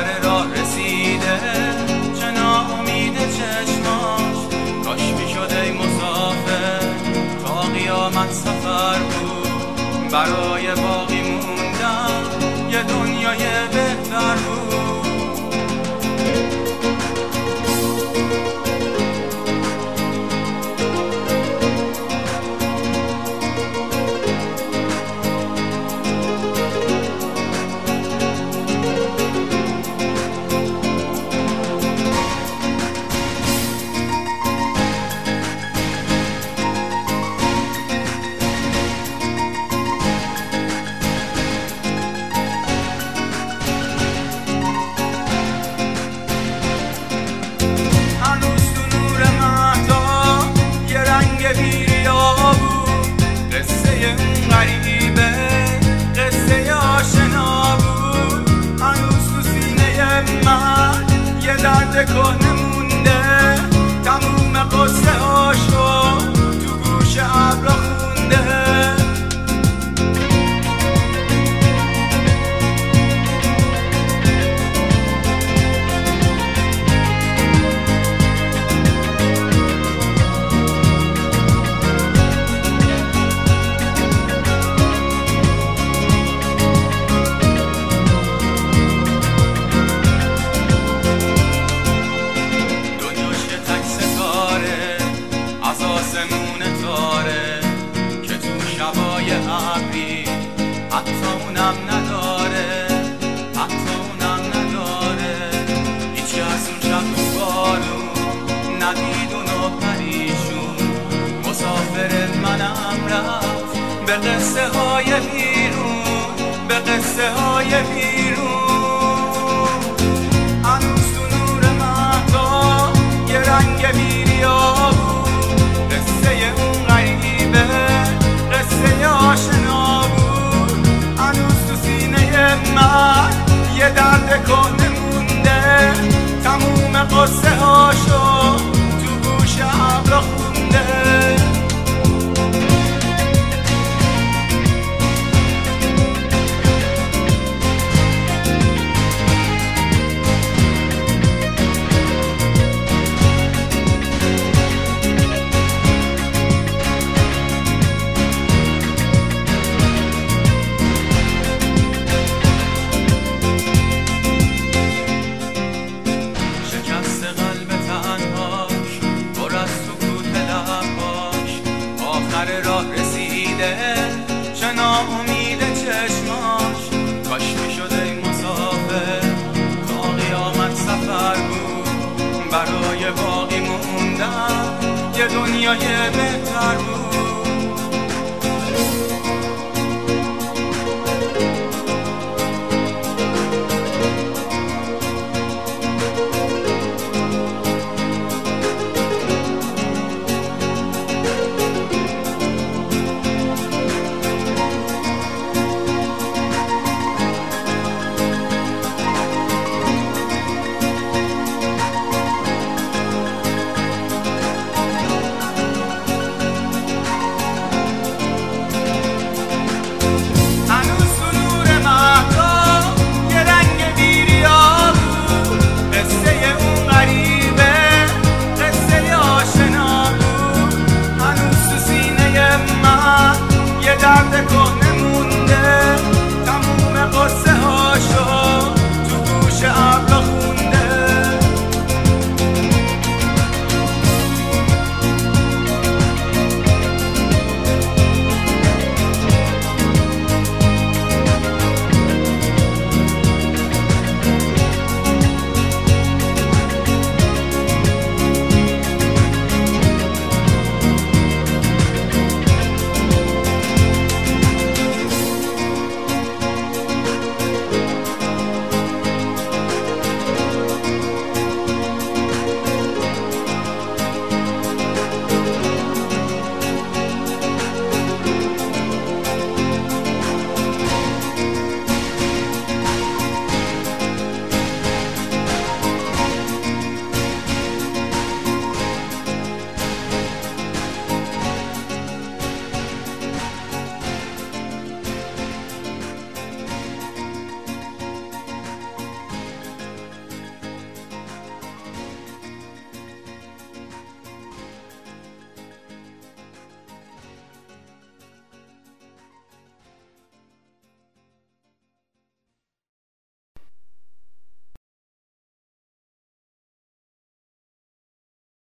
سر راه رسیده، چه ناامید چشماش، کاش میشد ای مسافر تا قیامت سفر بود، برای باقی موندن یه دنیای بهتر بود. قصه آشنا بود، هنوز تو سینه من یه درد کهنه مونده، تموم قصه هاشو تو گوش ابرا خونده. آسمون تاره که تو شبای ابری حتی اونم نداره، حتی اونم نداره. هیچ کس اون شب تو بارون ندید اونو پریشون، مسافر منم رفت به قصه های بیرون، به قصه های بیرون. هنوز تو نور مهتاب یه رنگ بیریا بود، قصه اون غریبه قصه آشنا بود، هنوز تو سینه من یه درد کهنه مونده، تموم قصه